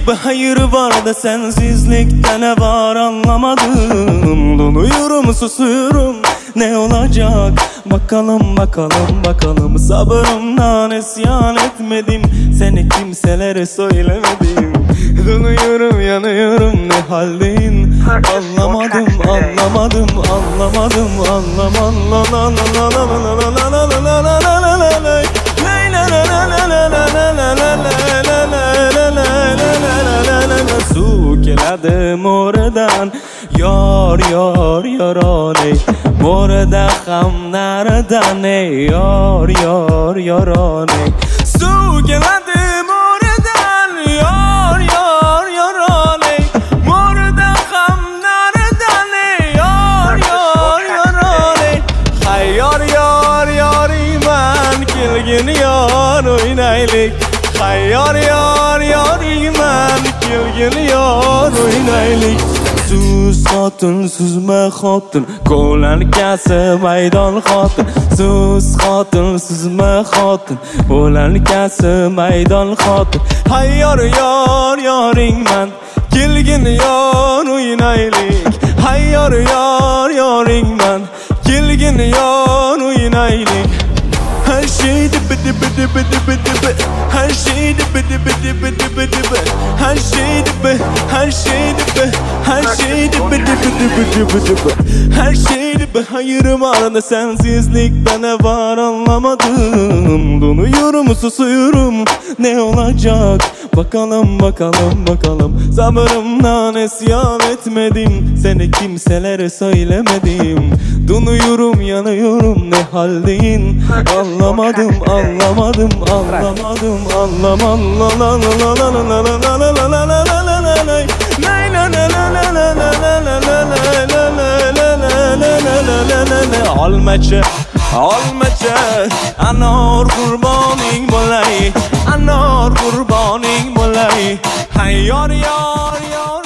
bir hayır var da sensizlikte ne var anlamadım. Donuyorum, susuyorum, ne olacak? Bakalım bakalım bakalım. Sabrımdan isyan etmedim, seni kimselere söylemedim. Donuyorum, yanıyorum, ne haldeyim? Anlamadım, anlamadım, anlamadım, anlamadım. Su keladim oradan, yar yar yarane. Morda ham naradan, yar yar yarane. Su keladim oradan, yar yar yarane. Morda ham naradan, yar yar yarane. Hay yar yar yariman, kelgin yar oynaylik. Hay yar yar yariman, kelgin yar oynaylik. Sus xotin, suzma xotin, ko'lankasi maydon xotin. Sus xotin, suzma xotin, ko'lankasi maydon xotin. Hay yor yor yoringman, kelgin yor o'ynaylik. Hay yor yor yoringman, kelgin yor o'ynaylik. Her şey dibi dibi dibi dibi dibi, her şey dibi dibi dibi dibi dibi, her şey dibi, her şey dibi, her şey dibi dibi dibi dibi dibi, her şey dibi. Hayır var da sensizlikte ne var anlamadım. Donuyorum, susuyorum, ne olacak? Bakalım bakalım bakalım. Sabrımdan isyan etmedim, seni kimselere söylemedim. Donuyorum, yanıyorum, ne haldeyim? Anlamadım, anlamadım, anlamadım, Olmacha, olmacha, anor qurboning bo'lay, anor qurboning bo'lay. Hay yor yor yor